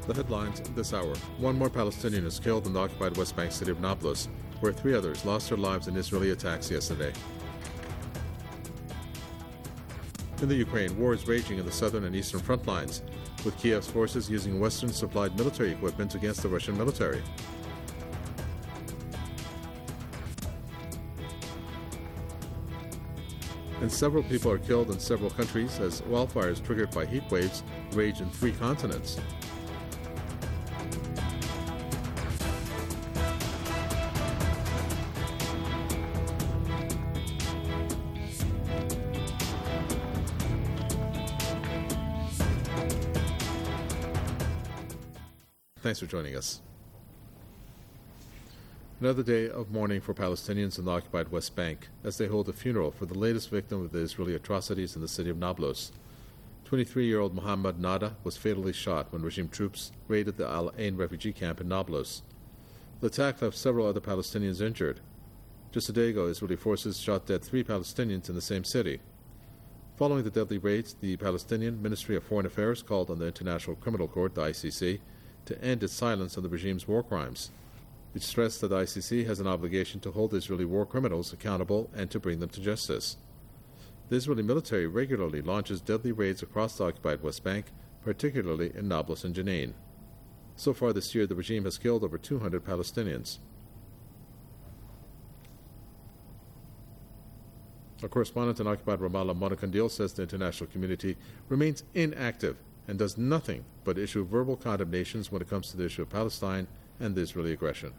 The headlines this hour. One more Palestinian is killed in the occupied West Bank city of Nablus, where 3 others lost their lives in Israeli attacks yesterday. In the Ukraine, war is raging in the southern and eastern front lines, with Kiev's forces using Western-supplied military equipment against the Russian military. And several people are killed in several countries as wildfires triggered by heat waves rage in 3 continents. Thanks for joining us. Another day of mourning for Palestinians in the occupied West Bank as they hold a funeral for the latest victim of the Israeli atrocities in the city of Nablus. 23-year-old Mohammed Nada was fatally shot when regime troops raided the Al Ain refugee camp in Nablus. The attack left several other Palestinians injured. Just a day ago, Israeli forces shot dead 3 Palestinians in the same city. Following the deadly raids, the Palestinian Ministry of Foreign Affairs called on the International Criminal Court, the ICC, to end its silence on the regime's war crimes. It stressed that the ICC has an obligation to hold Israeli war criminals accountable and to bring them to justice. The Israeli military regularly launches deadly raids across the occupied West Bank, particularly in Nablus and Jenin. So far this year, the regime has killed over 200 Palestinians. Our correspondent in occupied Ramallah, Mona Kandil, says the international community remains inactive and does nothing but issue verbal condemnations when it comes to the issue of Palestine and the Israeli aggression.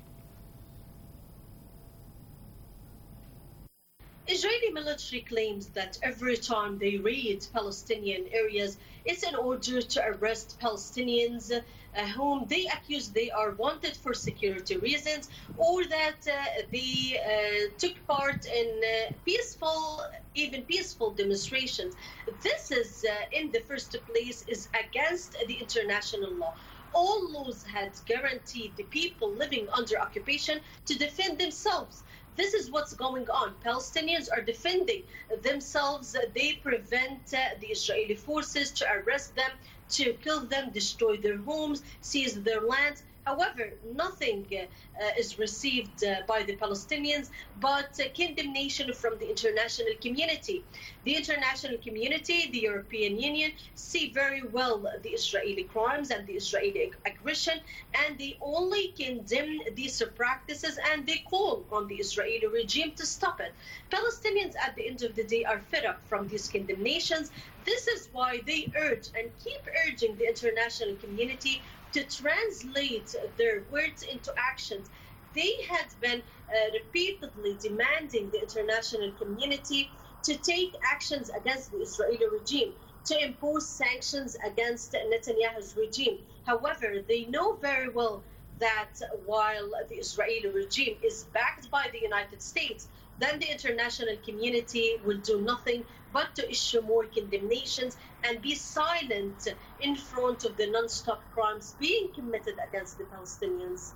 Israeli military claims that every time they raid Palestinian areas, it's in order to arrest Palestinians whom they accuse they are wanted for security reasons, or that they took part in peaceful demonstrations. This is, in the first place, is against the international law. All laws had guaranteed the people living under occupation to defend themselves. This is what's going on. Palestinians are defending themselves. They prevent the Israeli forces to arrest them, to kill them, destroy their homes, seize their lands. However, nothing is received by the Palestinians but condemnation from the international community. The international community, the European Union, see very well the Israeli crimes and the Israeli aggression, and they only condemn these practices and they call on the Israeli regime to stop it. Palestinians, at the end of the day, are fed up from these condemnations. This is why they urge and keep urging the international community to translate their words into actions. They had been repeatedly demanding the international community to take actions against the Israeli regime, to impose sanctions against Netanyahu's regime. However, they know very well that while the Israeli regime is backed by the United States, then the international community will do nothing but to issue more condemnations and be silent in front of the non-stop crimes being committed against the Palestinians.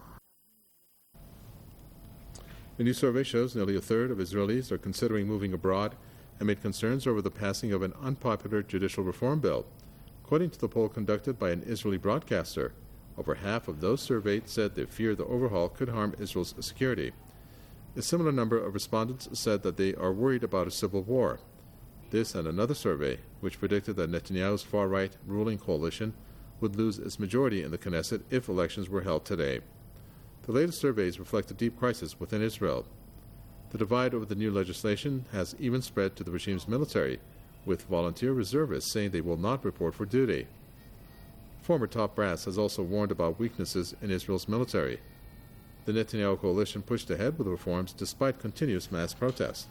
A new survey shows nearly a third of Israelis are considering moving abroad amid concerns over the passing of an unpopular judicial reform bill. According to the poll conducted by an Israeli broadcaster, over half of those surveyed said they fear the overhaul could harm Israel's security. A similar number of respondents said that they are worried about a civil war. This and another survey, which predicted that Netanyahu's far-right ruling coalition would lose its majority in the Knesset if elections were held today. The latest surveys reflect a deep crisis within Israel. The divide over the new legislation has even spread to the regime's military, with volunteer reservists saying they will not report for duty. Former top brass has also warned about weaknesses in Israel's military. The Netanyahu coalition pushed ahead with reforms despite continuous mass protests.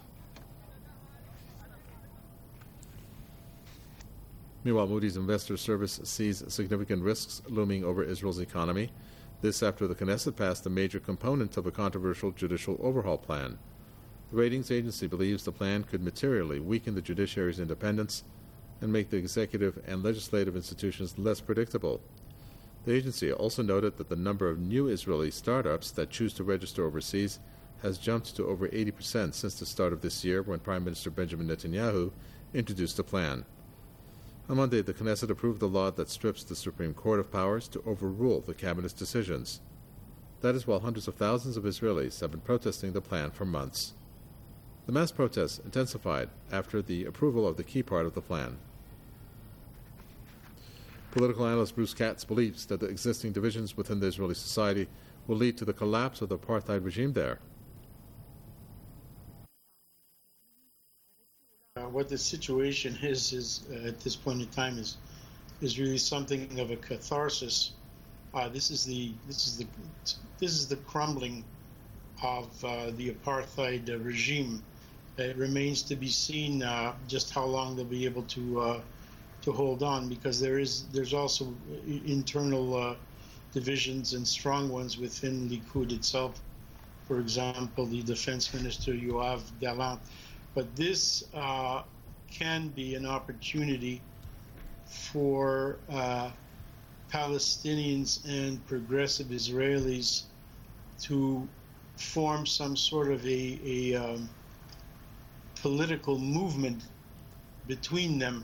Meanwhile, Moody's Investor Service sees significant risks looming over Israel's economy. This after the Knesset passed a major component of a controversial judicial overhaul plan. The ratings agency believes the plan could materially weaken the judiciary's independence and make the executive and legislative institutions less predictable. The agency also noted that the number of new Israeli startups that choose to register overseas has jumped to over 80% since the start of this year when Prime Minister Benjamin Netanyahu introduced the plan. On Monday, the Knesset approved the law that strips the Supreme Court of powers to overrule the cabinet's decisions. That is while hundreds of thousands of Israelis have been protesting the plan for months. The mass protests intensified after the approval of the key part of the plan. Political analyst Bruce Katz believes that the existing divisions within the Israeli society will lead to the collapse of the apartheid regime there. What the situation is at this point in time is really something of a catharsis. This is the crumbling of the apartheid regime. It remains to be seen just how long they'll be able to hold on, because there's also internal divisions and strong ones within Likud itself. For example, the defense minister Yoav Gallant. But this can be an opportunity for Palestinians and progressive Israelis to form some sort of a political movement between them,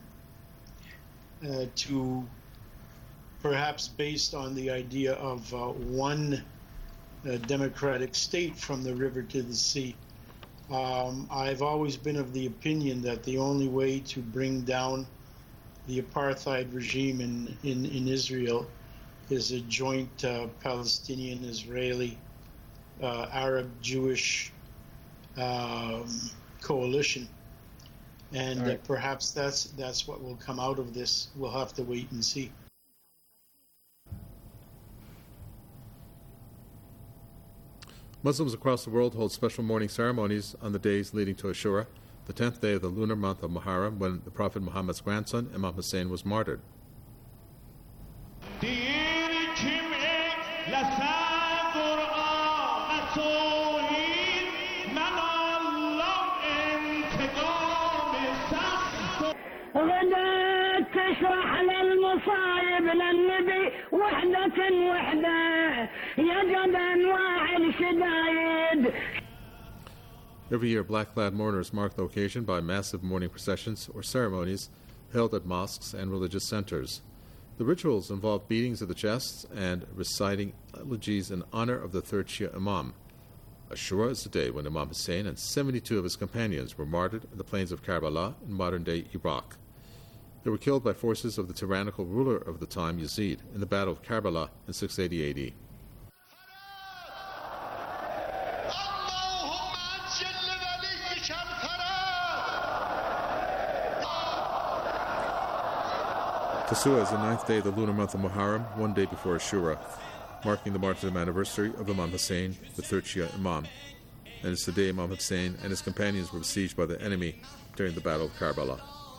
to perhaps based on the idea of one democratic state from the river to the sea. I've always been of the opinion that the only way to bring down the apartheid regime in Israel is a joint Palestinian, Israeli, Arab, Jewish coalition. And right. Perhaps that's what will come out of this. We'll have to wait and see. Muslims across the world hold special mourning ceremonies on the days leading to Ashura, the 10th day of the lunar month of Muharram, when the Prophet Muhammad's grandson, Imam Hussein, was martyred. Every year, black-clad mourners mark the occasion by massive mourning processions or ceremonies held at mosques and religious centers. The rituals involve beatings of the chests and reciting elegies in honor of the third Shia Imam. Ashura is the day when Imam Hussein and 72 of his companions were martyred in the plains of Karbala in modern-day Iraq. They were killed by forces of the tyrannical ruler of the time, Yazid, in the Battle of Karbala in 680 AD. Tasua is the 9th day of the lunar month of Muharram, one day before Ashura, marking the martyrdom anniversary of Imam Hussein, the third Shia Imam. And it's the day Imam Hussein and his companions were besieged by the enemy during the Battle of Karbala.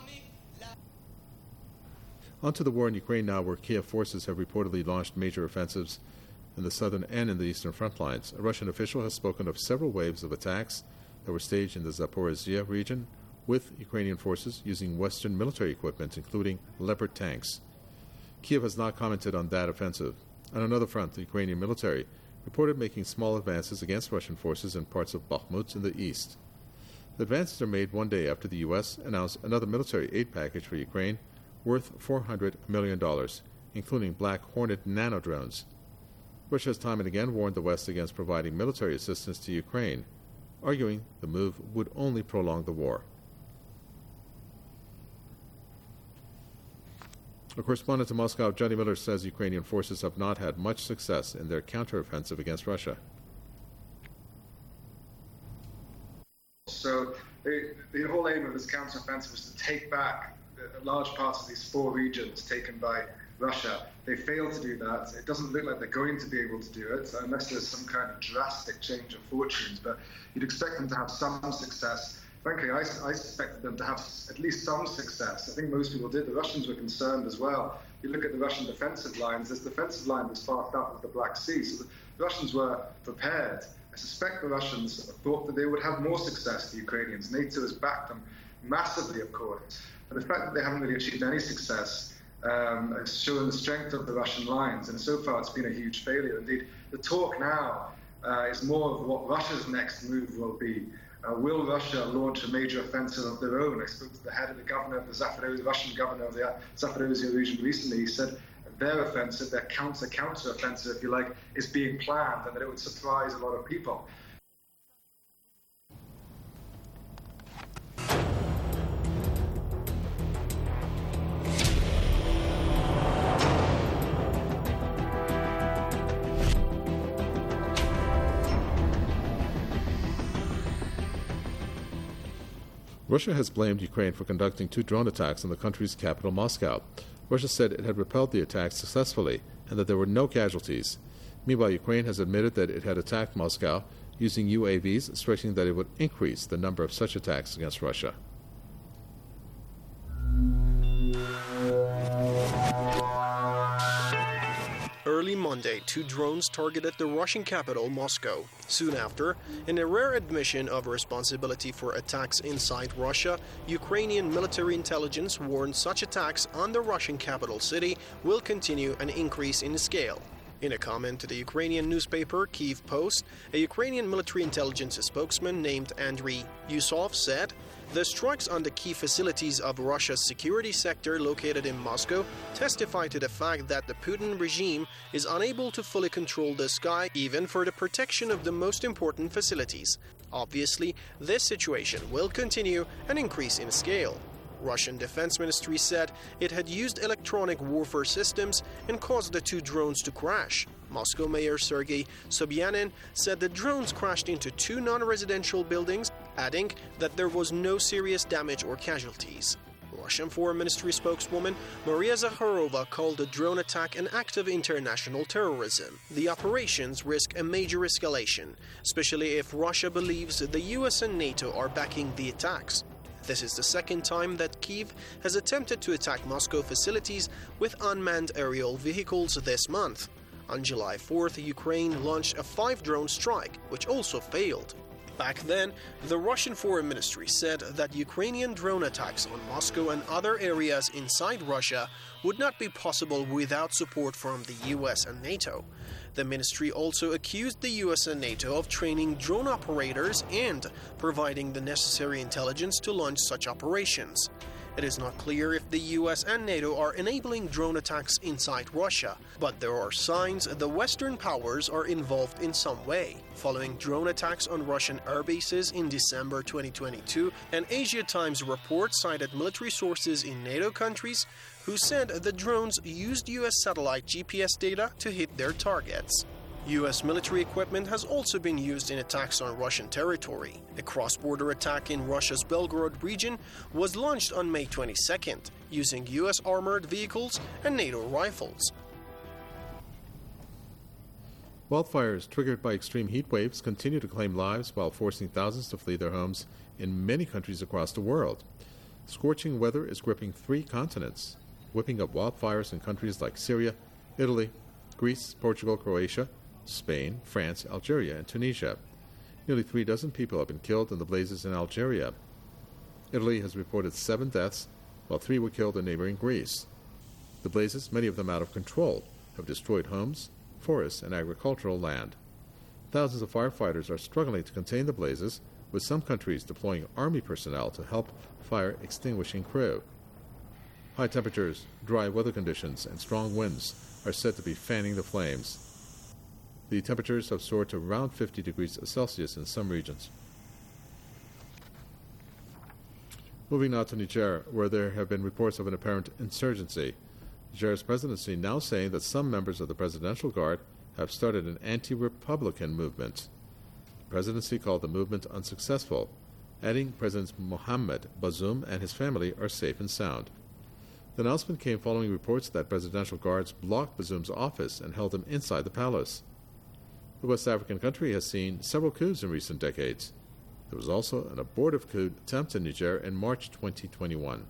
On to the war in Ukraine now, where Kiev forces have reportedly launched major offensives in the southern and in the eastern front lines. A Russian official has spoken of several waves of attacks that were staged in the Zaporizhia region, with Ukrainian forces using Western military equipment, including Leopard tanks. Kiev has not commented on that offensive. On another front, the Ukrainian military reported making small advances against Russian forces in parts of Bakhmut in the east. The advances are made one day after the U.S. announced another military aid package for Ukraine worth $400 million, including Black Hornet nano-drones. Russia has time and again warned the West against providing military assistance to Ukraine, arguing the move would only prolong the war. A correspondent in Moscow, Johnny Miller, says Ukrainian forces have not had much success in their counteroffensive against Russia. So the whole aim of this counteroffensive is to take back large parts of these 4 regions taken by Russia. They failed to do that. It doesn't look like they're going to be able to do it unless there's some kind of drastic change of fortunes, but you'd expect them to have some success. Frankly, I suspected them to have at least some success. I think most people did. The Russians were concerned as well. You look at the Russian defensive lines, this defensive line was fast up with the Black Sea, so the Russians were prepared. I suspect the Russians thought that they would have more success, the Ukrainians. NATO has backed them massively, of course. But the fact that they haven't really achieved any success has shown the strength of the Russian lines, and so far it's been a huge failure. Indeed, the talk now is more of what Russia's next move will be. Will Russia launch a major offensive of their own? I spoke to the head of the governor of the Russian governor of the Zaporozhye region recently. He said their offensive, their counter-offensive, if you like, is being planned and that it would surprise a lot of people. Russia has blamed Ukraine for conducting 2 drone attacks on the country's capital, Moscow. Russia said it had repelled the attacks successfully and that there were no casualties. Meanwhile, Ukraine has admitted that it had attacked Moscow using UAVs, stressing that it would increase the number of such attacks against Russia. Early Monday, 2 drones targeted the Russian capital, Moscow. Soon after, in a rare admission of responsibility for attacks inside Russia, Ukrainian military intelligence warned such attacks on the Russian capital city will continue and increase in scale. In a comment to the Ukrainian newspaper Kyiv Post, a Ukrainian military intelligence spokesman named Andriy Yusov said, "The strikes on the key facilities of Russia's security sector located in Moscow testify to the fact that the Putin regime is unable to fully control the sky even for the protection of the most important facilities. Obviously, this situation will continue and increase in scale." Russian Defense Ministry said it had used electronic warfare systems and caused the 2 drones to crash. Moscow Mayor Sergei Sobyanin said the drones crashed into 2 non-residential buildings, adding that there was no serious damage or casualties. Russian Foreign Ministry spokeswoman Maria Zakharova called the drone attack an act of international terrorism. The operations risk a major escalation, especially if Russia believes the US and NATO are backing the attacks. This is the second time that Kyiv has attempted to attack Moscow facilities with unmanned aerial vehicles this month. On July 4th, Ukraine launched a 5-drone strike, which also failed. Back then, the Russian Foreign Ministry said that Ukrainian drone attacks on Moscow and other areas inside Russia would not be possible without support from the US and NATO. The ministry also accused the US and NATO of training drone operators and providing the necessary intelligence to launch such operations. It is not clear if the US and NATO are enabling drone attacks inside Russia, but there are signs the Western powers are involved in some way. Following drone attacks on Russian air bases in December 2022, an Asia Times report cited military sources in NATO countries who said the drones used US satellite GPS data to hit their targets. US military equipment has also been used in attacks on Russian territory. A cross-border attack in Russia's Belgorod region was launched on May 22nd, using US armored vehicles and NATO rifles. Wildfires triggered by extreme heat waves continue to claim lives while forcing thousands to flee their homes in many countries across the world. Scorching weather is gripping 3 continents, whipping up wildfires in countries like Syria, Italy, Greece, Portugal, Croatia, Spain, France, Algeria, and Tunisia. Nearly 3 dozen people have been killed in the blazes in Algeria. Italy has reported 7 deaths, while 3 were killed in neighboring Greece. The blazes, many of them out of control, have destroyed homes, forests, and agricultural land. Thousands of firefighters are struggling to contain the blazes, with some countries deploying army personnel to help fire extinguishing crew. High temperatures, dry weather conditions, and strong winds are said to be fanning the flames. The temperatures have soared to around 50 degrees Celsius in some regions. Moving now to Niger, where there have been reports of an apparent insurgency. Niger's presidency now saying that some members of the Presidential Guard have started an anti-republican movement. The presidency called the movement unsuccessful, adding President Mohamed Bazoum and his family are safe and sound. The announcement came following reports that Presidential Guards blocked Bazoum's office and held him inside the palace. The West African country has seen several coups in recent decades. There was also an abortive coup attempt in Niger in March 2021.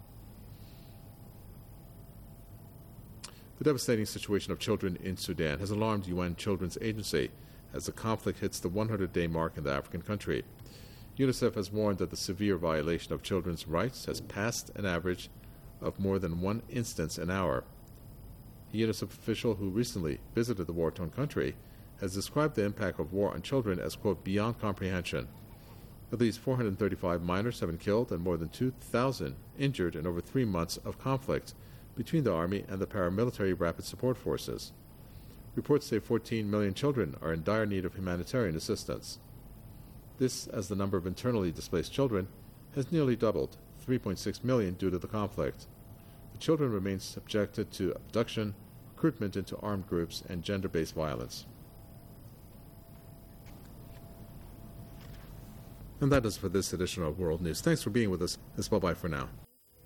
The devastating situation of children in Sudan has alarmed UN Children's Agency as the conflict hits the 100-day mark in the African country. UNICEF has warned that the severe violation of children's rights has passed an average of more than 1 instance an hour. A UNICEF official who recently visited the war-torn country has described the impact of war on children as, quote, beyond comprehension. At least 435 miners have been killed and more than 2,000 injured in over 3 months of conflict between the Army and the paramilitary Rapid Support Forces. Reports say 14 million children are in dire need of humanitarian assistance. This, as the number of internally displaced children has nearly doubled, 3.6 million due to the conflict. The children remain subjected to abduction, recruitment into armed groups, and gender-based violence. And that is for this edition of World News. Thanks for being with us. It's bye-bye for now.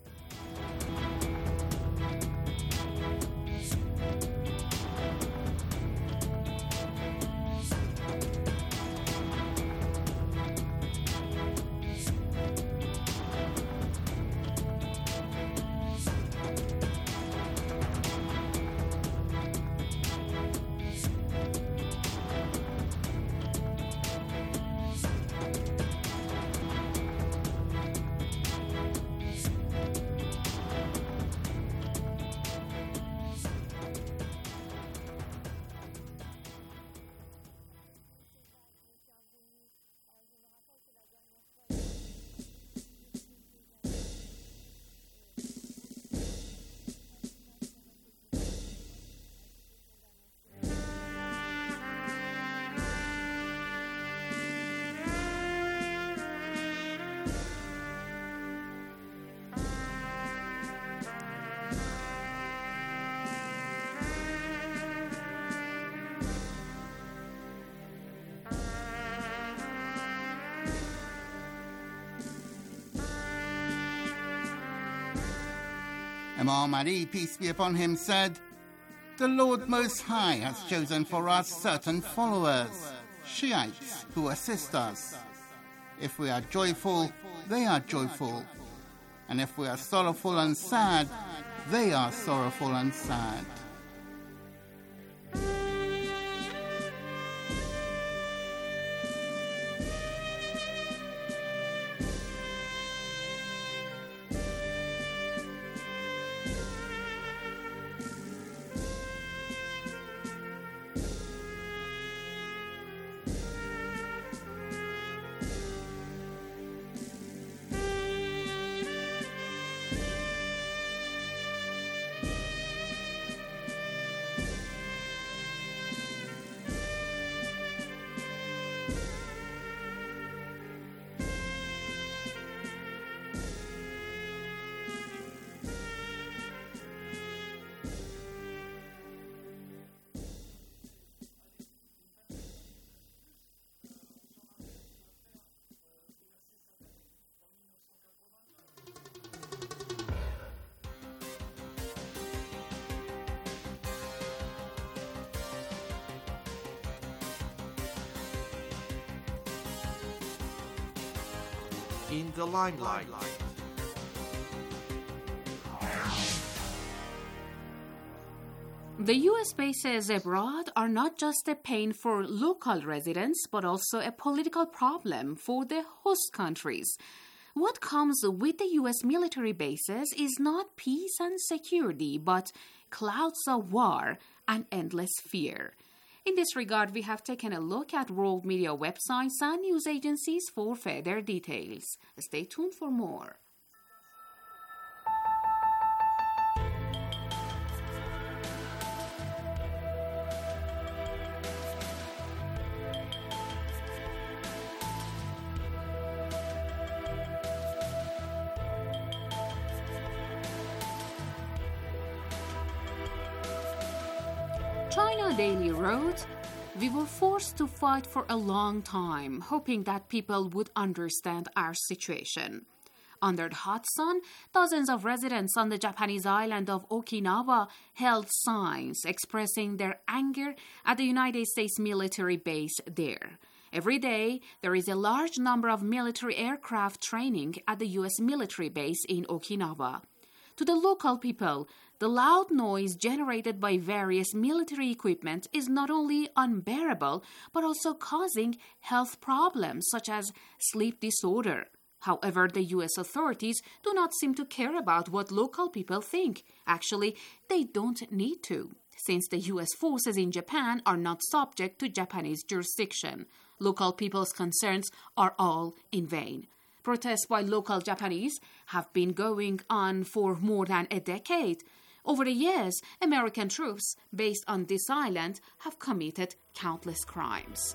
Imam Ali, peace be upon him, said, "The Lord Most High has chosen for us certain followers, Shiites, who assist us. If we are joyful, they are joyful. And if we are sorrowful and sad, they are sorrowful and sad." In the limelight. The U.S. bases abroad are not just a pain for local residents, but also a political problem for the host countries. What comes with the U.S. military bases is not peace and security, but clouds of war and endless fear. In this regard, we have taken a look at world media websites and news agencies for further details. Stay tuned for more. China Daily wrote, "We were forced to fight for a long time, hoping that people would understand our situation." Under the hot sun, dozens of residents on the Japanese island of Okinawa held signs expressing their anger at the United States military base there. Every day, there is a large number of military aircraft training at the U.S. military base in Okinawa. To the local people, the loud noise generated by various military equipment is not only unbearable, but also causing health problems such as sleep disorder. However, the U.S. authorities do not seem to care about what local people think. Actually, they don't need to, since the U.S. forces in Japan are not subject to Japanese jurisdiction. local people's concerns are all in vain. Protests by local Japanese have been going on for more than a decade. Over the years, American troops based on this island have committed countless crimes.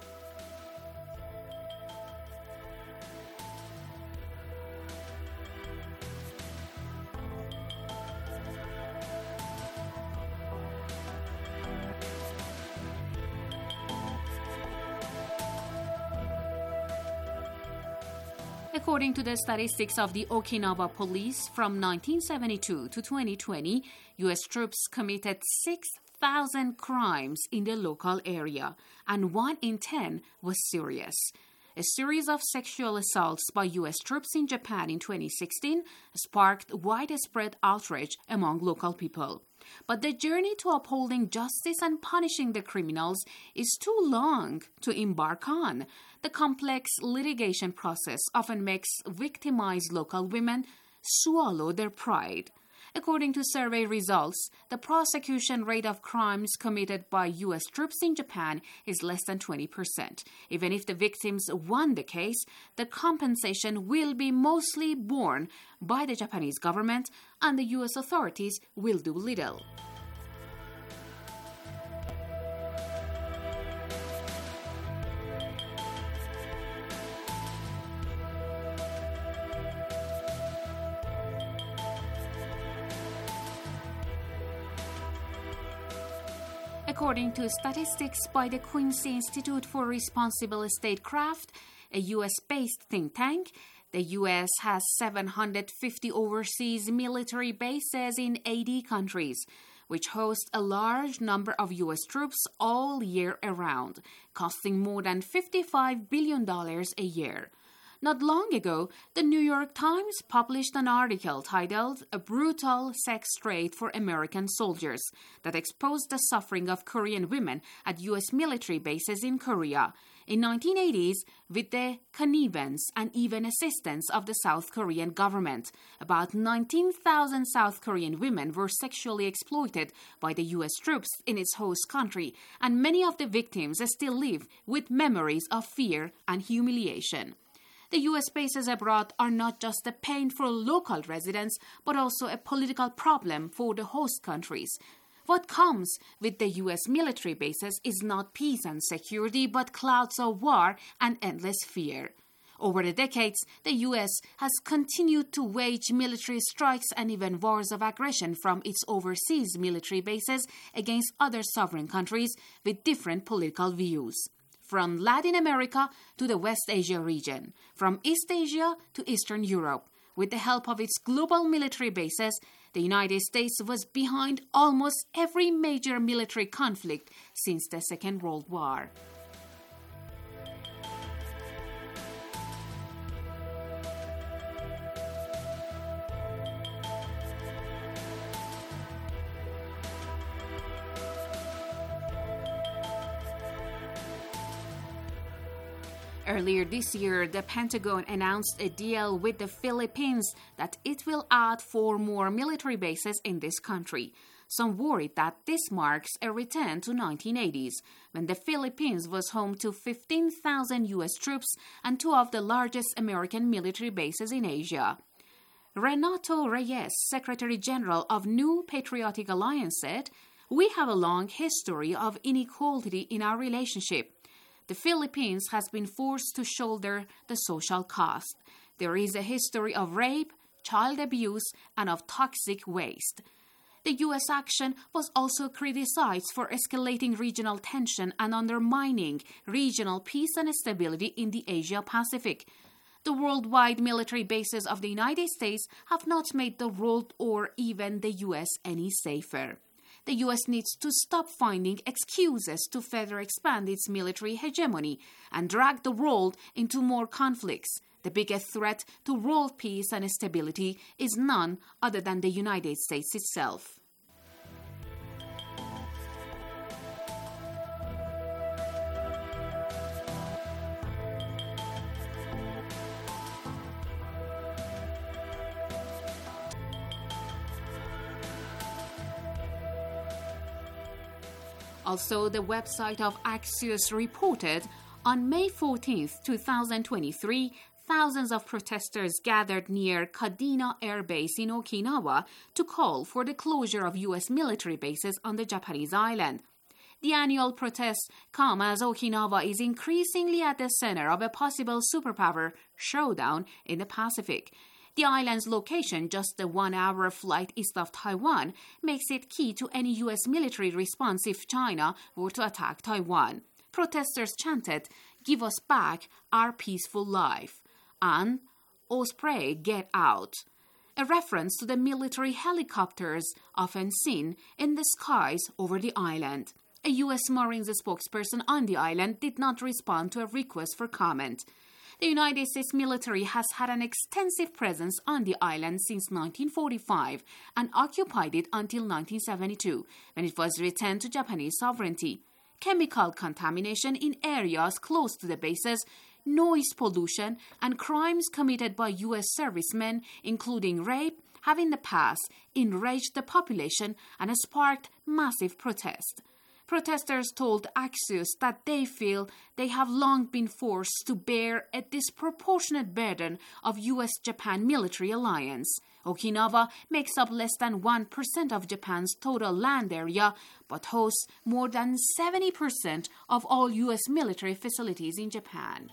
According to the statistics of the Okinawa Police, from 1972 to 2020, U.S. troops committed 6,000 crimes in the local area, and 1 in 10 was serious. A series of sexual assaults by U.S. troops in Japan in 2016 sparked widespread outrage among local people. But the journey to upholding justice and punishing the criminals is too long to embark on. The complex litigation process often makes victimized local women swallow their pride. According to survey results, the prosecution rate of crimes committed by U.S. troops in Japan is less than 20%. Even if the victims won the case, the compensation will be mostly borne by the Japanese government, and the U.S. authorities will do little. According to statistics by the Quincy Institute for Responsible Statecraft, a U.S.-based think tank, the U.S. has 750 overseas military bases in 80 countries, which host a large number of U.S. troops all year around, costing more than $55 billion a year. Not long ago, the New York Times published an article titled "A Brutal Sex Trade for American Soldiers" that exposed the suffering of Korean women at U.S. military bases in Korea. In 1980s, with the connivance and even assistance of the South Korean government, about 19,000 South Korean women were sexually exploited by the U.S. troops in its host country, and many of the victims still live with memories of fear and humiliation. The U.S. bases abroad are not just a pain for local residents, but also a political problem for the host countries. What comes with the U.S. military bases is not peace and security, but clouds of war and endless fear. Over the decades, the U.S. has continued to wage military strikes and even wars of aggression from its overseas military bases against other sovereign countries with different political views. From Latin America to the West Asia region, from East Asia to Eastern Europe. With the help of its global military bases, the United States was behind almost every major military conflict since the Second World War. Earlier this year, the Pentagon announced a deal with the Philippines that it will add 4 more military bases in this country. Some worried that this marks a return to 1980s, when the Philippines was home to 15,000 U.S. troops and 2 of the largest American military bases in Asia. Renato Reyes, Secretary General of New Patriotic Alliance, said, "We have a long history of inequality in our relationship. The Philippines has been forced to shoulder the social cost. There is a history of rape, child abuse, and of toxic waste." The U.S. action was also criticized for escalating regional tension and undermining regional peace and stability in the Asia-Pacific. The worldwide military bases of the United States have not made the world or even the U.S. any safer. The U.S. needs to stop finding excuses to further expand its military hegemony and drag the world into more conflicts. The biggest threat to world peace and stability is none other than the United States itself. Also, the website of Axios reported On May 14, 2023, thousands of protesters gathered near Kadena Air Base in Okinawa to call for the closure of U.S. military bases on the Japanese island. The annual protests come as Okinawa is increasingly at the center of a possible superpower showdown in the Pacific. The island's location, just a 1-hour flight east of Taiwan, makes it key to any U.S. military response if China were to attack Taiwan. Protesters chanted, "Give us back our peaceful life," and "Osprey, get out," a reference to the military helicopters often seen in the skies over the island. A U.S. Marines spokesperson on the island did not respond to a request for comment. The United States military has had an extensive presence on the island since 1945 and occupied it until 1972, when it was returned to Japanese sovereignty. Chemical contamination in areas close to the bases, noise pollution, and crimes committed by U.S. servicemen, including rape, have in the past enraged the population and sparked massive protest. Protesters told Axios that they feel they have long been forced to bear a disproportionate burden of U.S.-Japan military alliance. Okinawa makes up less than 1% of Japan's total land area, but hosts more than 70% of all U.S. military facilities in Japan.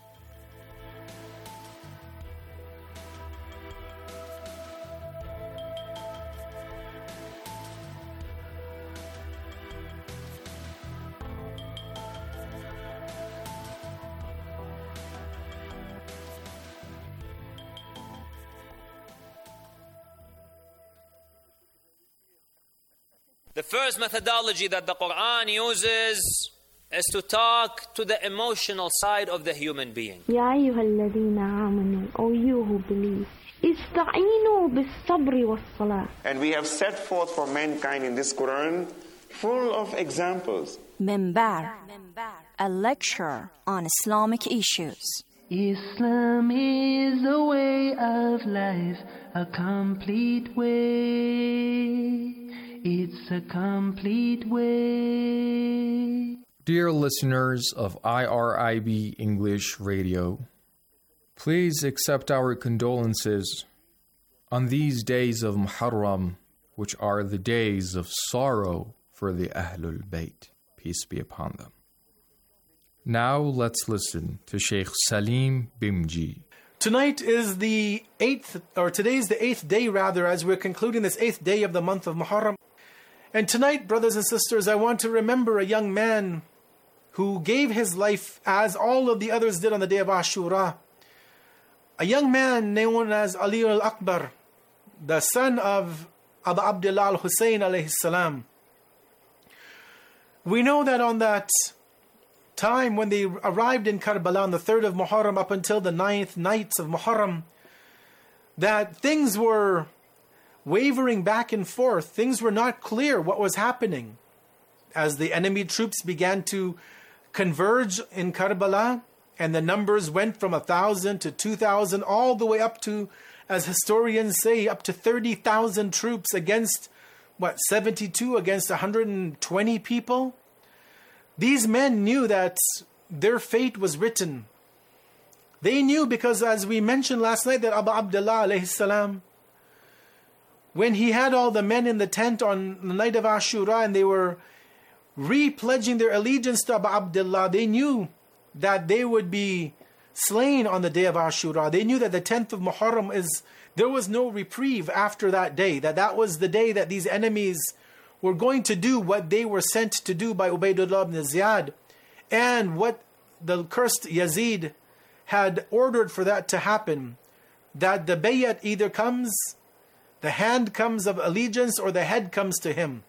The first methodology that the Quran uses is to talk to the emotional side of the human being. يا أيها الذين آمنوا, O you who believe, استعينوا بالصبر والصلاة. And we have set forth for mankind in this Quran full of examples. Minbar, a lecture on Islamic issues. Islam is a way of life, a complete way. It's a complete way. Dear listeners of IRIB English Radio, please accept our condolences on these days of Muharram, which are the days of sorrow for the Ahlul Bayt, peace be upon them. Now let's listen to Sheikh Salim Bimji. Tonight is today's the 8th day rather, as we're concluding this 8th day of the month of Muharram. And tonight, brothers and sisters, I want to remember a young man who gave his life as all of the others did on the day of Ashura. A young man known as Ali al-Akbar, the son of Abu Abdullah al-Hussein alayhi salam. We know that on that time when they arrived in Karbala on the 3rd of Muharram up until the 9th nights of Muharram, that things were wavering back and forth. Things were not clear what was happening. As the enemy troops began to converge in Karbala, and the numbers went from 1,000 to 2,000, all the way up to, as historians say, up to 30,000 troops against, 72 against 120 people? These men knew that their fate was written. They knew because, as we mentioned last night, that Abu Abdullah alayhi salam, when he had all the men in the tent on the night of Ashura and they were re-pledging their allegiance to Abu Abdullah, they knew that they would be slain on the day of Ashura. They knew that the 10th of Muharram there was no reprieve after that day, that was the day that these enemies were going to do what they were sent to do by Ubaydullah ibn Ziyad, and what the cursed Yazid had ordered for that to happen, that the bayat either comes, the hand comes of allegiance, or the head comes to him.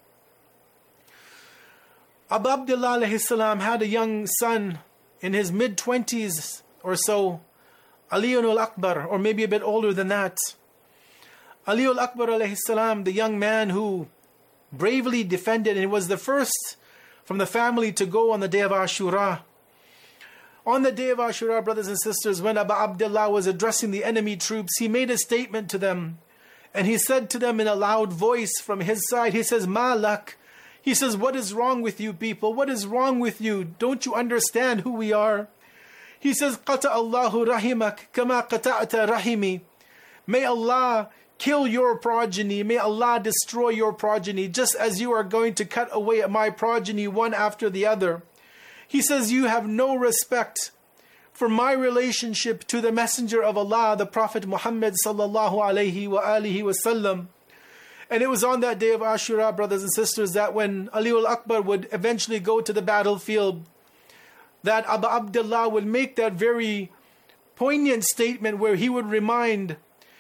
Abu Abdullah alayhi salam had a young son in his mid-20s or so, Ali al-Akbar, or maybe a bit older than that. Ali al-Akbar alayhi salam, the young man who bravely defended, and was the first from the family to go on the day of Ashura. On the day of Ashura, brothers and sisters, when Abu Abdullah was addressing the enemy troops, he made a statement to them. And he said to them in a loud voice from his side, he says, Malak. He says, what is wrong with you people? What is wrong with you? Don't you understand who we are? He says, قَطَعَ اللَّهُ رَحِمَكَ كَمَا قَطَعْتَ رَحِمِي. May Allah kill your progeny. May Allah destroy your progeny, just as you are going to cut away my progeny one after the other. He says, you have no respect for my relationship to the Messenger of Allah, the Prophet Muhammad sallallahu alayhi wa alihi wasallam. And it was on that day of Ashura, brothers and sisters, that when Ali al-Akbar would eventually go to the battlefield, that Abu Abdullah would make that very poignant statement where he would remind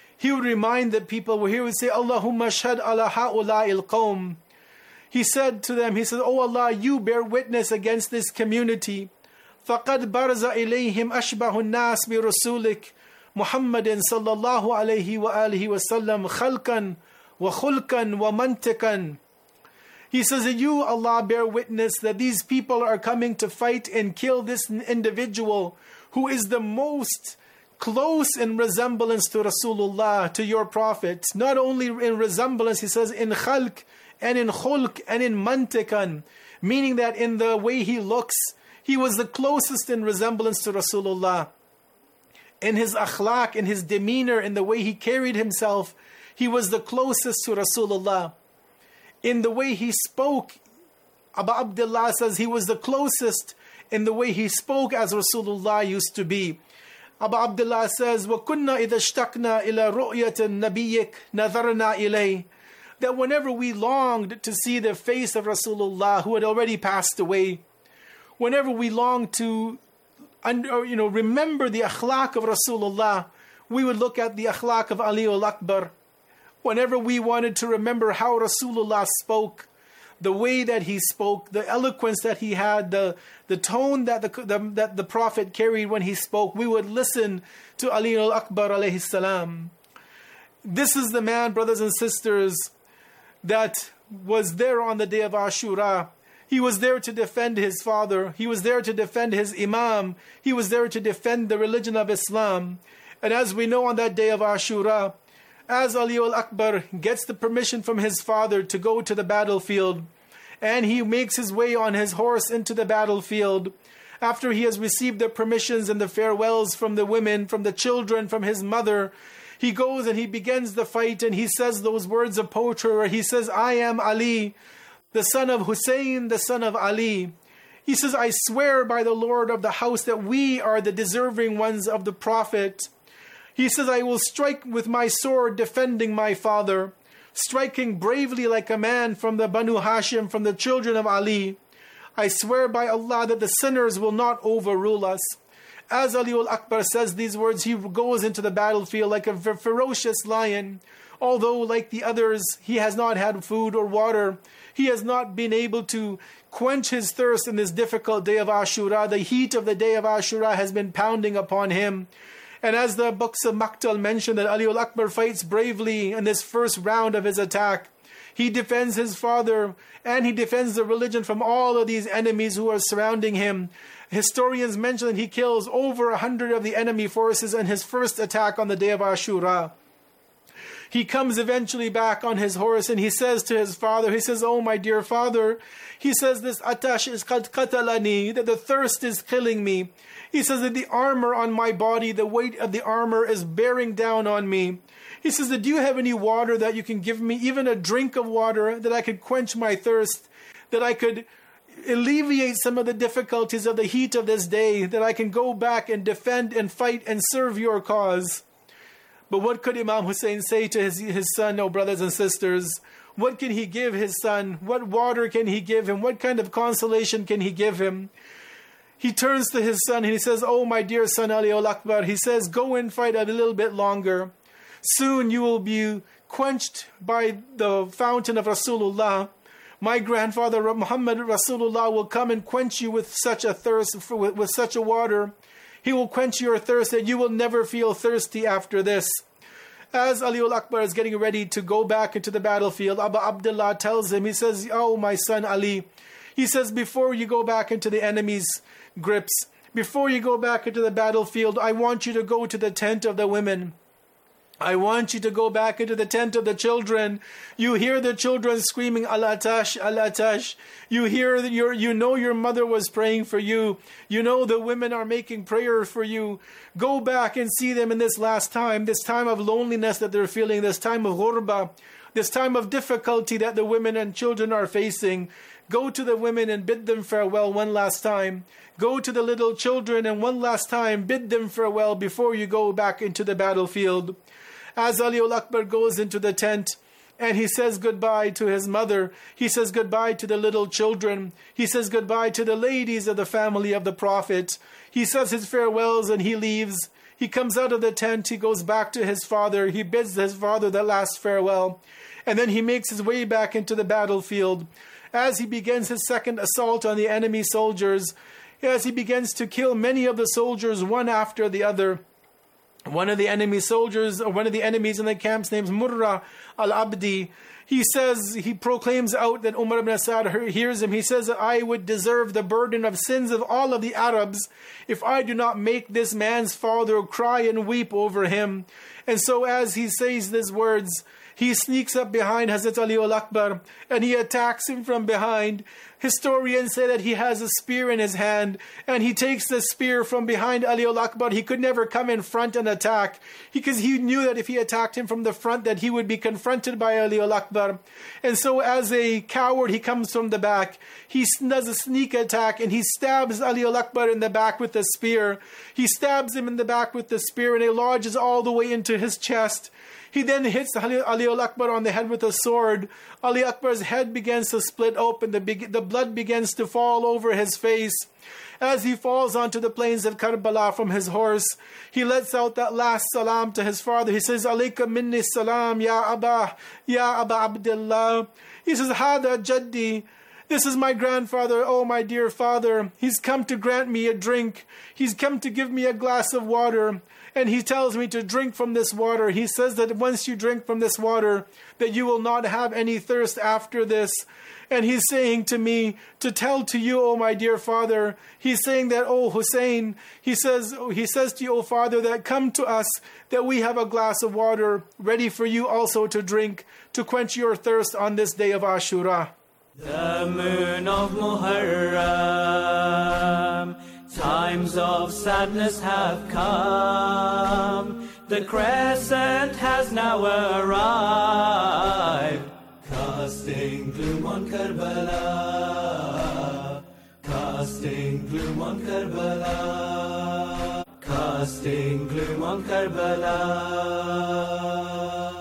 the people, where he would say, Allahumma shahad ala ha'ula'il qawm. He said to them, he said, Oh Allah, you bear witness against this community. فَقَدْ بَرْزَ إِلَيْهِمْ أَشْبَهُ النَّاسِ بِرَسُولِكَ مُحَمَّدٍ صَلَّى اللَّهُ عَلَيْهِ وَآلِهِ وَسَلَّمْ خَلْقًا وَخُلْقًا وَمَنْتِقًا. He says that you, Allah, bear witness that these people are coming to fight and kill this individual who is the most close in resemblance to Rasulullah, to your Prophet. Not only in resemblance, he says, in khalq and in khulq and in mantiqan, meaning that in the way he looks, he was the closest in resemblance to Rasulullah. In his akhlaq, in his demeanor, in the way he carried himself, he was the closest to Rasulullah. In the way he spoke, Abu Abdullah says he was the closest in the way he spoke as Rasulullah used to be. Abu Abdullah says, وَكُنَّا إِذَا اشْتَقْنَا إِلَى رُؤْيَةٍ نَبِيِّكَ نَظَرْنَا إِلَيْهِ. That whenever we longed to see the face of Rasulullah, who had already passed away, whenever we longed to remember the akhlaq of Rasulullah, we would look at the akhlaq of Ali al-Akbar. Whenever we wanted to remember how Rasulullah spoke, the way that he spoke, the eloquence that he had, the tone that the Prophet carried when he spoke, we would listen to Ali al-Akbar alayhi salam. This is the man, brothers and sisters, that was there on the day of Ashura. He was there to defend his father. He was there to defend his imam. He was there to defend the religion of Islam. And as we know, on that day of Ashura, as Ali al-Akbar gets the permission from his father to go to the battlefield, and he makes his way on his horse into the battlefield, after he has received the permissions and the farewells from the women, from the children, from his mother, he goes and he begins the fight, and he says those words of poetry where he says, I am Ali, the son of Hussein, the son of Ali. He says, I swear by the Lord of the house that we are the deserving ones of the Prophet. He says, I will strike with my sword defending my father, striking bravely like a man from the Banu Hashim, from the children of Ali. I swear by Allah that the sinners will not overrule us. As Ali al-Akbar says these words, he goes into the battlefield like a ferocious lion. Although, like the others, he has not had food or water, he has not been able to quench his thirst in this difficult day of Ashura. The heat of the day of Ashura has been pounding upon him. And as the books of Maqtal mention, that Ali al-Akbar fights bravely in this first round of his attack. He defends his father and he defends the religion from all of these enemies who are surrounding him. Historians mention that he kills over 100 of the enemy forces in his first attack on the day of Ashura. He comes eventually back on his horse and he says to his father, he says, oh my dear father, he says, this atash is qad qatalani, that the thirst is killing me. He says that the armor on my body, the weight of the armor is bearing down on me. He says that, do you have any water that you can give me, even a drink of water, that I could quench my thirst, that I could alleviate some of the difficulties of the heat of this day, that I can go back and defend and fight and serve your cause. But what could Imam Hussein say to his son, oh brothers and sisters? What can he give his son? What water can he give him? What kind of consolation can he give him? He turns to his son and he says, oh my dear son Ali al-Akbar, he says, go and fight a little bit longer. Soon you will be quenched by the fountain of Rasulullah. My grandfather Muhammad Rasulullah will come and quench you with such a thirst, with such a water. He will quench your thirst that you will never feel thirsty after this. As Ali al-Akbar is getting ready to go back into the battlefield, Abu Abdullah tells him, he says, oh my son Ali, he says, before you go back into the enemy's grips, before you go back into the battlefield, I want you to go to the tent of the women. I want you to go back into the tent of the children. You hear the children screaming, Al-Atash, Al-Atash. You hear you know your mother was praying for you. You know the women are making prayer for you. Go back and see them in this last time, this time of loneliness that they're feeling, this time of ghurba, this time of difficulty that the women and children are facing. Go to the women and bid them farewell one last time. Go to the little children and one last time bid them farewell before you go back into the battlefield. As Aliul Akbar goes into the tent and he says goodbye to his mother, he says goodbye to the little children, he says goodbye to the ladies of the family of the Prophet, he says his farewells and he leaves. He comes out of the tent, he goes back to his father, he bids his father the last farewell, and then he makes his way back into the battlefield. As he begins his second assault on the enemy soldiers, as he begins to kill many of the soldiers one after the other, one of the enemy soldiers, or one of the enemies in the camps named Murrah al-Abdi, he proclaims out that Umar ibn Asad hears him. He says that I would deserve the burden of sins of all of the Arabs if I do not make this man's father cry and weep over him. And so as he says these words, he sneaks up behind Hazrat Aliul Akbar and he attacks him from behind. Historians say that he has a spear in his hand and he takes the spear from behind Aliul Akbar. He could never come in front and attack because he knew that if he attacked him from the front that he would be confronted by Aliul Akbar. And so as a coward he comes from the back. He does a sneak attack and he stabs Aliul Akbar in the back with the spear. He stabs him in the back with the spear and it lodges all the way into his chest. He then hits Aliul Akbar on the head with a sword. Ali Akbar's head begins to split open. The blood begins to fall over his face. As he falls onto the plains of Karbala from his horse, he lets out that last salam to his father. He says, Alayka minni salam, ya Aba Abdullah. He says, Hada Jaddi. This is my grandfather, oh my dear father. He's come to grant me a drink. He's come to give me a glass of water. And he tells me to drink from this water. He says that once you drink from this water, that you will not have any thirst after this. And he's saying to me to tell to you, oh my dear father, he's saying that, oh Hussein, he says to you, oh father, that come to us, that we have a glass of water ready for you also to drink, to quench your thirst on this day of Ashura. The moon of Muharram, times of sadness have come. The crescent has now arrived, casting gloom on Karbala, casting gloom on Karbala, casting gloom on Karbala.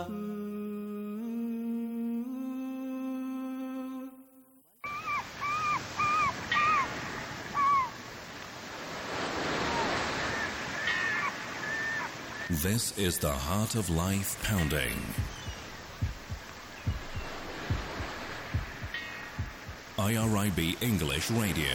This is the Heart of Life Pounding. IRIB English Radio.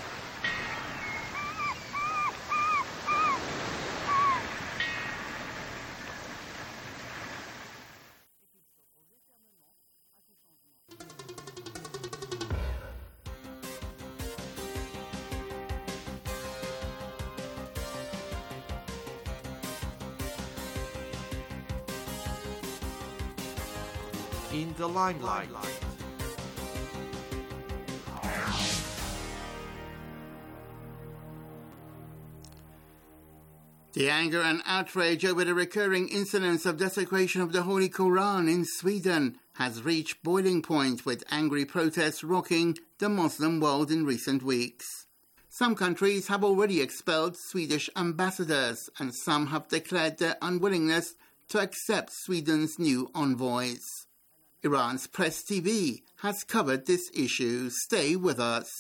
In the limelight. The anger and outrage over the recurring incidents of desecration of the Holy Quran in Sweden has reached boiling point, with angry protests rocking the Muslim world in recent weeks. Some countries have already expelled Swedish ambassadors, and some have declared their unwillingness to accept Sweden's new envoys. Iran's Press TV has covered this issue. Stay with us.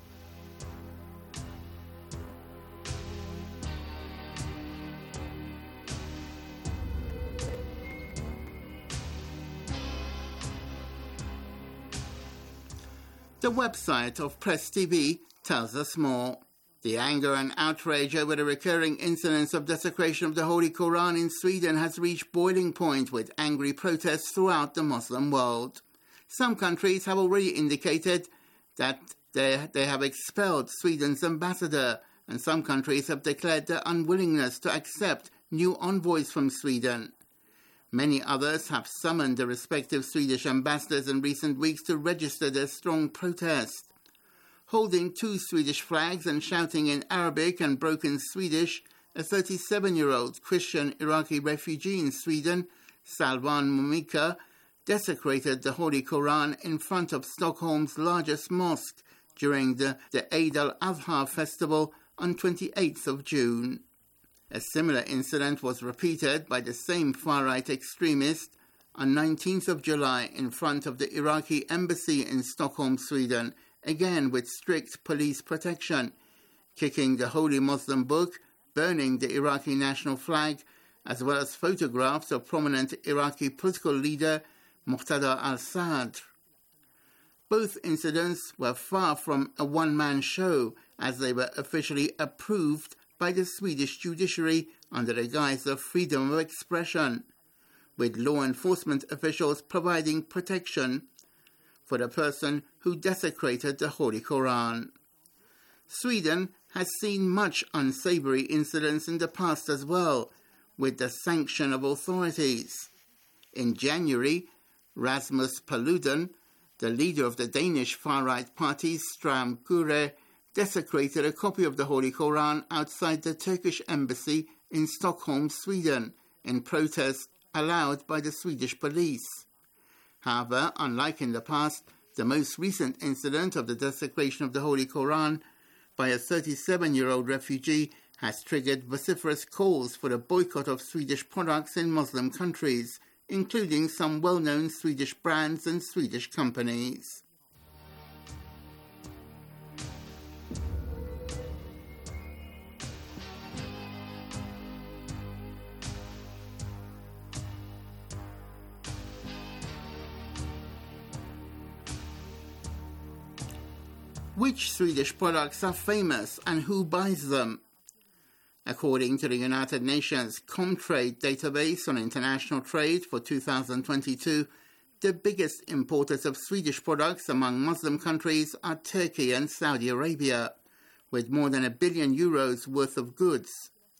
The website of Press TV tells us more. The anger and outrage over the recurring incidents of desecration of the Holy Quran in Sweden has reached boiling point, with angry protests throughout the Muslim world. Some countries have already indicated that they have expelled Sweden's ambassador, and some countries have declared their unwillingness to accept new envoys from Sweden. Many others have summoned the respective Swedish ambassadors in recent weeks to register their strong protest. Holding 2 Swedish flags and shouting in Arabic and broken Swedish, a 37-year-old Christian Iraqi refugee in Sweden, Salvan Momika, desecrated the Holy Quran in front of Stockholm's largest mosque during the Eid al-Adha festival on 28th of June. A similar incident was repeated by the same far-right extremist on 19th of July in front of the Iraqi embassy in Stockholm, Sweden, again with strict police protection, kicking the Holy Muslim Book, burning the Iraqi national flag, as well as photographs of prominent Iraqi political leader Muqtada al-Sadr. Both incidents were far from a one-man show, as they were officially approved by the Swedish judiciary under the guise of freedom of expression, with law enforcement officials providing protection for the person who desecrated the Holy Quran. Sweden has seen much unsavory incidents in the past as well, with the sanction of authorities. In January, Rasmus Paludan, the leader of the Danish far-right party Stram Kure, desecrated a copy of the Holy Quran outside the Turkish embassy in Stockholm, Sweden, in protest allowed by the Swedish police. However, unlike in the past, the most recent incident of the desecration of the Holy Quran by a 37-year-old refugee has triggered vociferous calls for a boycott of Swedish products in Muslim countries, including some well-known Swedish brands and Swedish companies. Which Swedish products are famous and who buys them? According to the United Nations Comtrade database on international trade for 2022, the biggest importers of Swedish products among Muslim countries are Turkey and Saudi Arabia, with more than €1 billion worth of goods.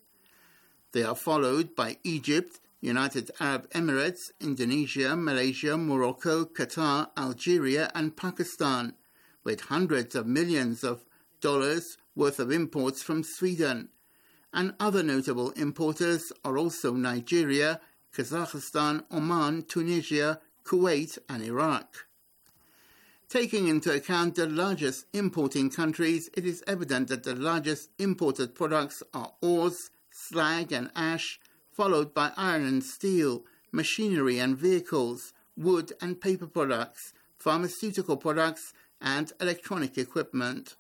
They are followed by Egypt, United Arab Emirates, Indonesia, Malaysia, Morocco, Qatar, Algeria and Pakistan, with hundreds of millions of dollars worth of imports from Sweden. And other notable importers are also Nigeria, Kazakhstan, Oman, Tunisia, Kuwait and Iraq. Taking into account the largest importing countries, it is evident that the largest imported products are ores, slag and ash, followed by iron and steel, machinery and vehicles, wood and paper products, pharmaceutical products, and electronic equipment.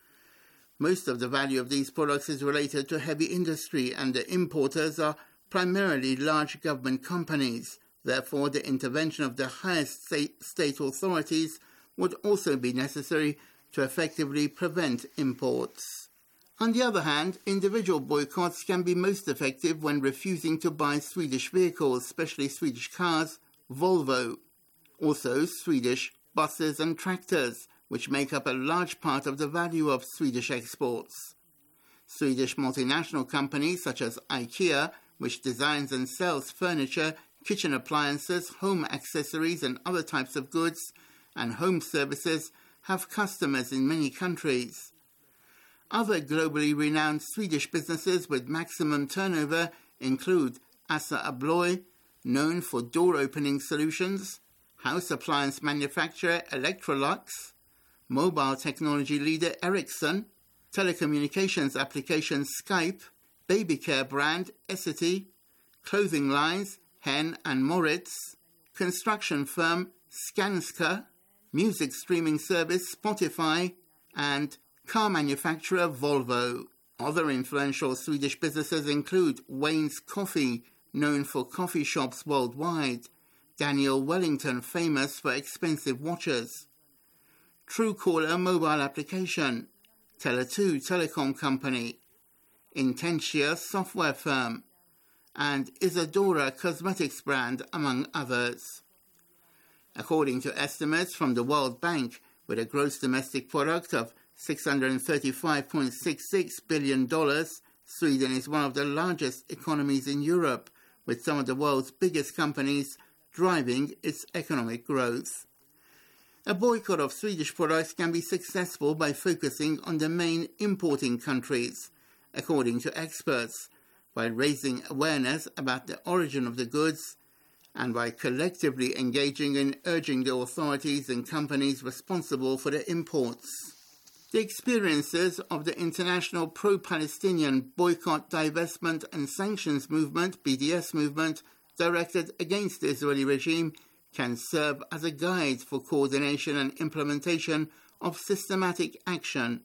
Most of the value of these products is related to heavy industry, and the importers are primarily large government companies. Therefore, the intervention of the highest state authorities would also be necessary to effectively prevent imports. On the other hand, individual boycotts can be most effective when refusing to buy Swedish vehicles, especially Swedish cars, Volvo. Also, Swedish buses and tractors, which make up a large part of the value of Swedish exports. Swedish multinational companies such as IKEA, which designs and sells furniture, kitchen appliances, home accessories and other types of goods, and home services, have customers in many countries. Other globally renowned Swedish businesses with maximum turnover include Assa Abloy, known for door opening solutions, house appliance manufacturer Electrolux, mobile technology leader Ericsson, telecommunications application Skype, baby care brand Essity, clothing lines Hen and Moritz, construction firm Skanska, music streaming service Spotify, and car manufacturer Volvo. Other influential Swedish businesses include Wayne's Coffee, known for coffee shops worldwide, Daniel Wellington, famous for expensive watches, Truecaller mobile application, Tele2 telecom company, Intensia software firm, and Isadora cosmetics brand, among others. According to estimates from the World Bank, with a gross domestic product of $635.66 billion, Sweden is one of the largest economies in Europe, with some of the world's biggest companies driving its economic growth. A boycott of Swedish products can be successful by focusing on the main importing countries, according to experts, by raising awareness about the origin of the goods and by collectively engaging in urging the authorities and companies responsible for the imports. The experiences of the international pro-Palestinian boycott, divestment and sanctions movement, BDS movement, directed against the Israeli regime can serve as a guide for coordination and implementation of systematic action.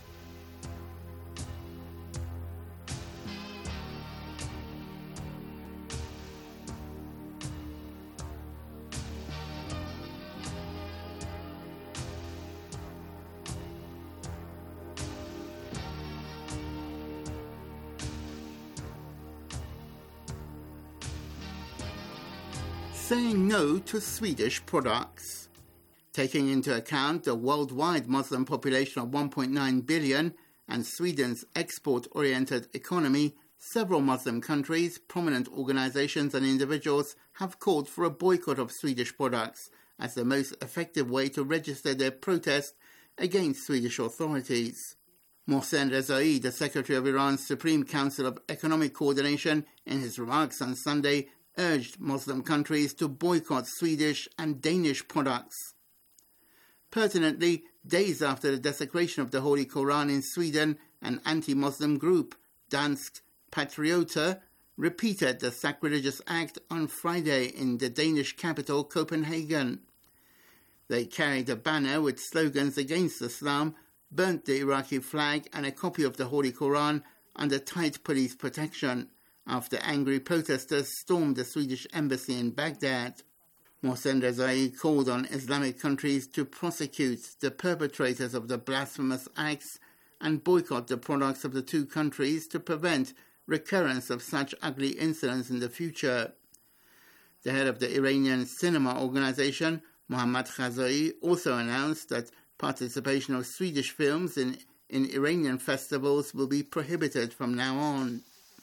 Saying no to Swedish products. Taking into account the worldwide Muslim population of 1.9 billion and Sweden's export-oriented economy, several Muslim countries, prominent organizations and individuals have called for a boycott of Swedish products as the most effective way to register their protest against Swedish authorities. Mohsen Rezai, the Secretary of Iran's Supreme Council of Economic Coordination, in his remarks on Sunday, urged Muslim countries to boycott Swedish and Danish products. Pertinently, days after the desecration of the Holy Quran in Sweden, an anti-Muslim group, Dansk Patrioter, repeated the sacrilegious act on Friday in the Danish capital, Copenhagen. They carried a banner with slogans against Islam, burnt the Iraqi flag and a copy of the Holy Quran under tight police protection, after angry protesters stormed the Swedish embassy in Baghdad. Mohsen Rezai called on Islamic countries to prosecute the perpetrators of the blasphemous acts and boycott the products of the two countries to prevent recurrence of such ugly incidents in the future. The head of the Iranian cinema organization, Mohammad Khazai, also announced that participation of Swedish films in Iranian festivals will be prohibited from now on.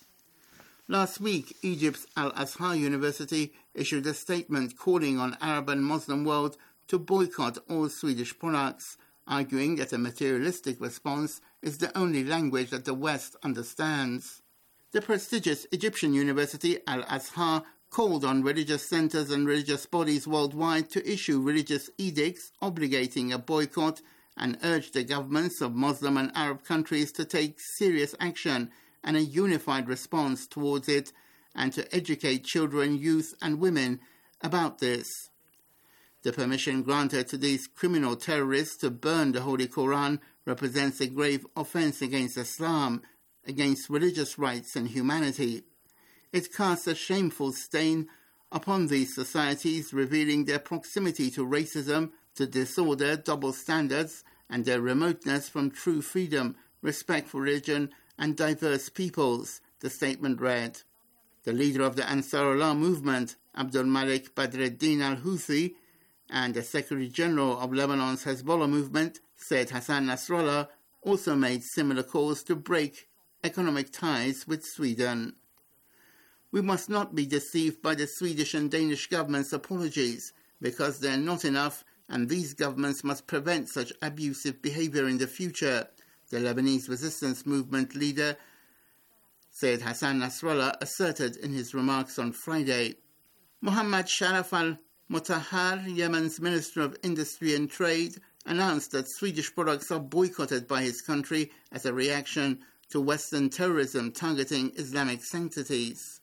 Last week, Egypt's Al-Azhar University issued a statement calling on Arab and Muslim world to boycott all Swedish products, arguing that a materialistic response is the only language that the West understands. The prestigious Egyptian university Al-Azhar called on religious centers and religious bodies worldwide to issue religious edicts obligating a boycott and urged the governments of Muslim and Arab countries to take serious action and a unified response towards it, and to educate children, youth and women about this. The permission granted to these criminal terrorists to burn the Holy Quran represents a grave offense against Islam, against religious rights and humanity. It casts a shameful stain upon these societies, revealing their proximity to racism, to disorder, double standards, and their remoteness from true freedom, respect for religion, and diverse peoples, the statement read. The leader of the Ansarullah movement, Abdul Malik Badreddin al-Houthi, and the Secretary General of Lebanon's Hezbollah movement, Sayyid Hassan Nasrallah, also made similar calls to break economic ties with Sweden. We must not be deceived by the Swedish and Danish governments' apologies, because they are not enough, and these governments must prevent such abusive behavior in the future, the Lebanese resistance movement leader Sayyid Hassan Nasrallah asserted in his remarks on Friday. Mohammad Sharaf al-Mutahhar, Yemen's Minister of Industry and Trade, announced that Swedish products are boycotted by his country as a reaction to Western terrorism targeting Islamic sanctities.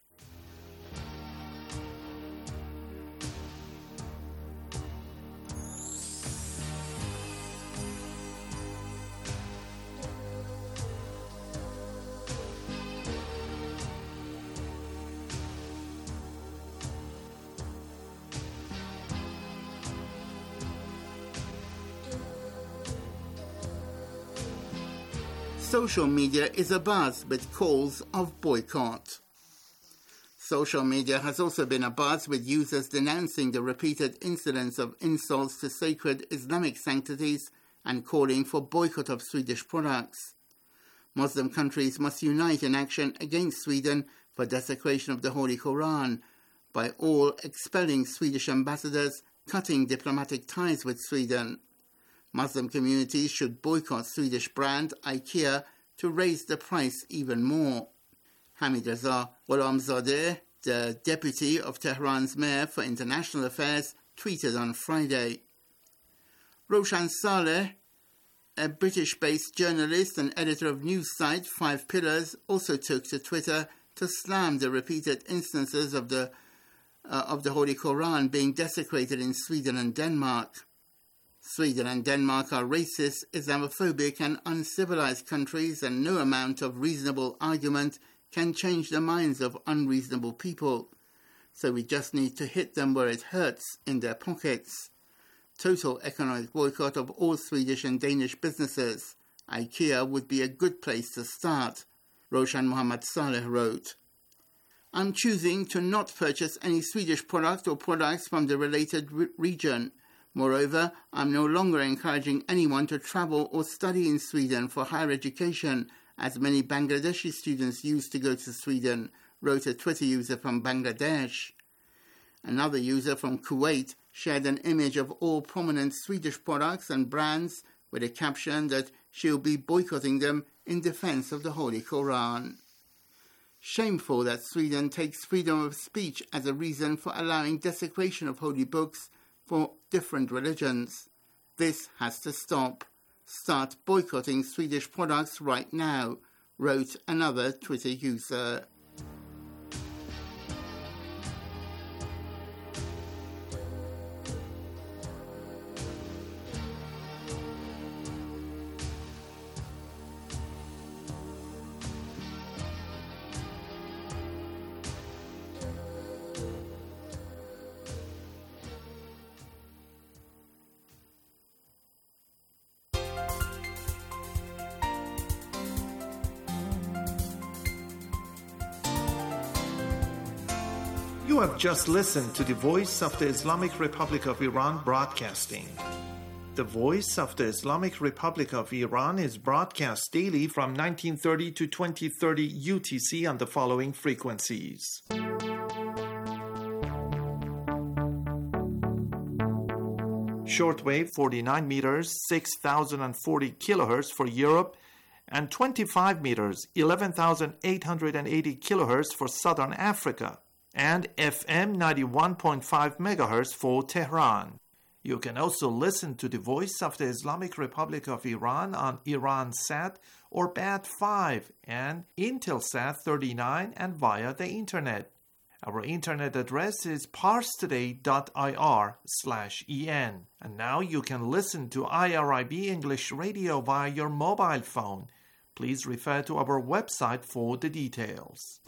Social media is abuzz with calls of boycott. Social media has also been abuzz with users denouncing the repeated incidents of insults to sacred Islamic sanctities and calling for boycott of Swedish products. Muslim countries must unite in action against Sweden for desecration of the Holy Quran by all expelling Swedish ambassadors, cutting diplomatic ties with Sweden. Muslim communities should boycott Swedish brand IKEA to raise the price even more. Hamid Reza Gholamzadeh, the deputy of Tehran's mayor for international affairs, tweeted on Friday. Roshan Saleh, a British-based journalist and editor of news site 5 Pillars, also took to Twitter to slam the repeated instances of the Holy Quran being desecrated in Sweden and Denmark. Sweden and Denmark are racist, Islamophobic and uncivilized countries, and no amount of reasonable argument can change the minds of unreasonable people. So we just need to hit them where it hurts, in their pockets. Total economic boycott of all Swedish and Danish businesses. IKEA would be a good place to start, Roshan Mohammad Saleh wrote. I'm choosing to not purchase any Swedish product or products from the related region. Moreover, I'm no longer encouraging anyone to travel or study in Sweden for higher education, as many Bangladeshi students used to go to Sweden, wrote a Twitter user from Bangladesh. Another user from Kuwait shared an image of all prominent Swedish products and brands with a caption that she'll be boycotting them in defense of the Holy Quran. Shameful that Sweden takes freedom of speech as a reason for allowing desecration of holy books for different religions. This has to stop. Start boycotting Swedish products right now, wrote another Twitter user. You have just listened to the Voice of the Islamic Republic of Iran broadcasting. The Voice of the Islamic Republic of Iran is broadcast daily from 1930 to 2030 UTC on the following frequencies. Shortwave 49 meters, 6,040 kilohertz for Europe, and 25 meters, 11,880 kilohertz for Southern Africa, and FM 91.5 megahertz for Tehran. You can also listen to the Voice of the Islamic Republic of Iran on Iransat or BAT5 and Intelsat 39 and via the Internet. Our Internet address is parstoday.ir/en. And now you can listen to IRIB English Radio via your mobile phone. Please refer to our website for the details.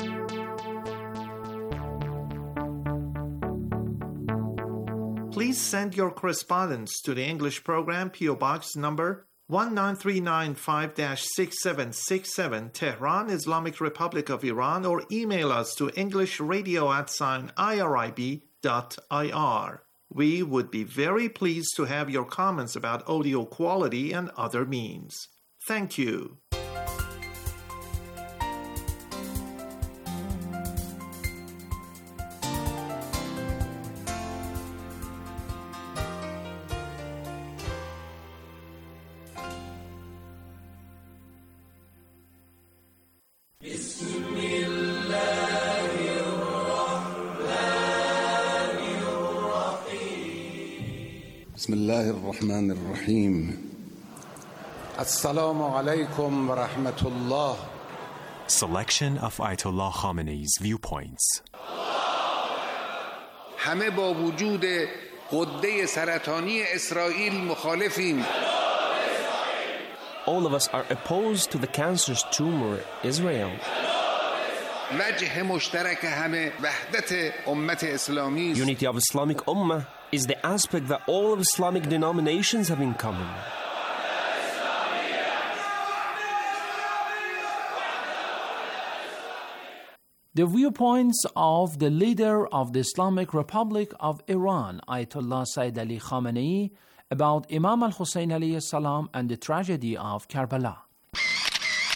Please send your correspondence to the English program, P.O. Box number 19395-6767, Tehran, Islamic Republic of Iran, or email us to englishradio@irib.ir. We would be very pleased to have your comments about audio quality and other means. Thank you. بسم الله الرحمن الرحيم السلام عليكم ورحمة الله. Selection of Ayatollah Khamenei's viewpoints. همه با وجود غده سرطانی اسرائیل مخالفیم. All of us are opposed to the cancerous tumor Israel. وجه مشترک همه وحدت امت اسلامی. Unity of Islamic Ummah is the aspect that all of Islamic denominations have in common. The viewpoints of the leader of the Islamic Republic of Iran, Ayatollah Sayyid Ali Khamenei, about Imam al-Hussein alayhi salam and the tragedy of Karbala.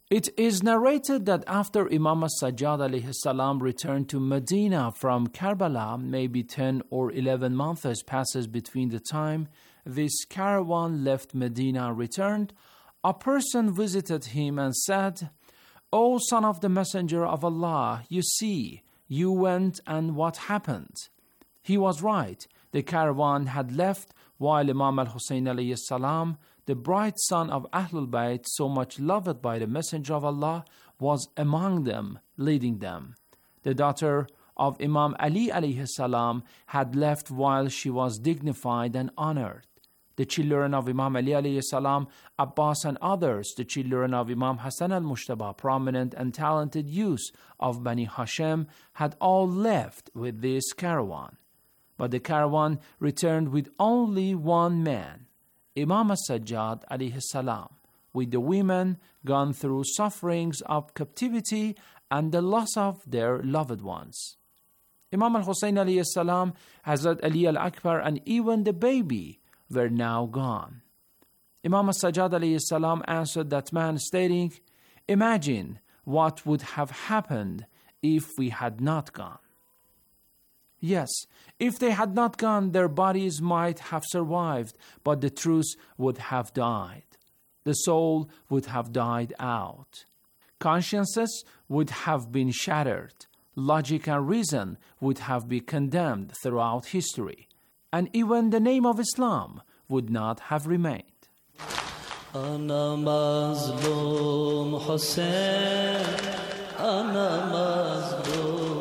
It is narrated that after Imam as-Sajjad alayhi salam returned to Medina from Karbala, maybe 10 or 11 months passes between the time this caravan left Medina and returned, a person visited him and said, "O son of the Messenger of Allah, you see, you went and what happened?" He was right. The caravan had left while Imam al-Hussein alayhi salam, the bright son of Ahlul Bayt, so much loved by the Messenger of Allah, was among them, leading them. The daughter of Imam Ali alayhi salam had left while she was dignified and honored. The children of Imam Ali alayhi salam, Abbas and others, the children of Imam Hassan al-Mushtaba, prominent and talented youths of Bani Hashem, had all left with this caravan. But the caravan returned with only one man, Imam as-Sajjad alayhi salam, with the women gone through sufferings of captivity and the loss of their loved ones. Imam al-Hussein alayhi salam, Hazrat Ali al-Akbar, and even the baby were now gone. Imam as-Sajjad alayhi salam answered that man, stating, "Imagine what would have happened if we had not gone." Yes, if they had not gone, their bodies might have survived, but the truth would have died. The soul would have died out. Consciences would have been shattered. Logic and reason would have been condemned throughout history. And even the name of Islam would not have remained. Ana mazlum Hussein, ana mazlum.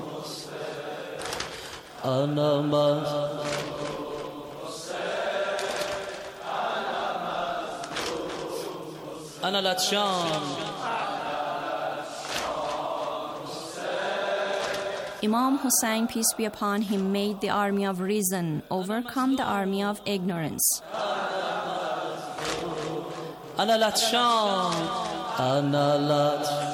أنا لطشان. Imam Hussein, peace be upon him, made the army of reason overcome the army of ignorance. أنا لطشان. أنا لطشان.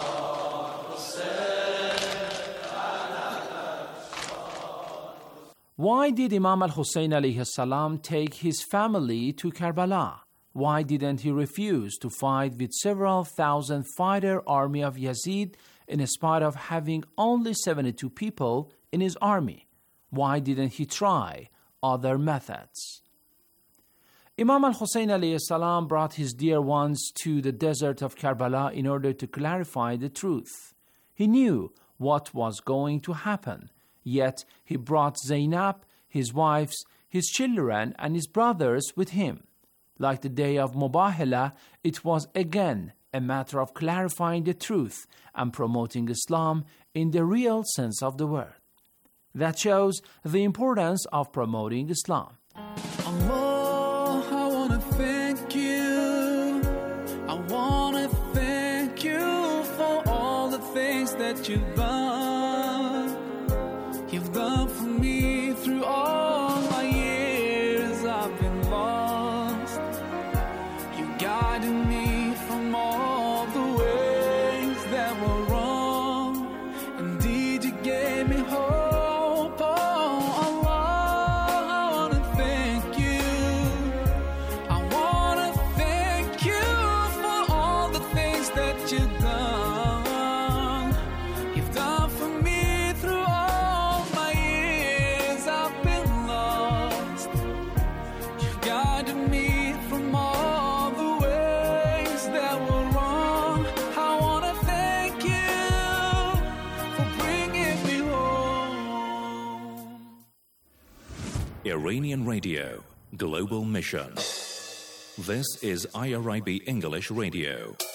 Why did Imam al-Hussein alayhi salam take his family to Karbala? Why didn't he refuse to fight with several thousand fighter army of Yazid in spite of having only 72 people in his army? Why didn't he try other methods? Imam al-Hussein alayhi salam brought his dear ones to the desert of Karbala in order to clarify the truth. He knew what was going to happen. Yet he brought Zainab, his wives, his children, and his brothers with him. Like the day of Mubahala, it was again a matter of clarifying the truth and promoting Islam in the real sense of the word. That shows the importance of promoting Islam. Allah, I want to thank you. I want to thank you for all the things that you've done. You've done for me through all my years I've been lost. You guided me from all the ways that were wrong. Indeed, you gave me hope. Oh, Allah, I want to thank you. I want to thank you for all the things that you've done. You've done for me through all me from all the ways that were wrong. I want to thank you for bringing me home. Iranian Radio, Global Mission. This is IRIB English Radio.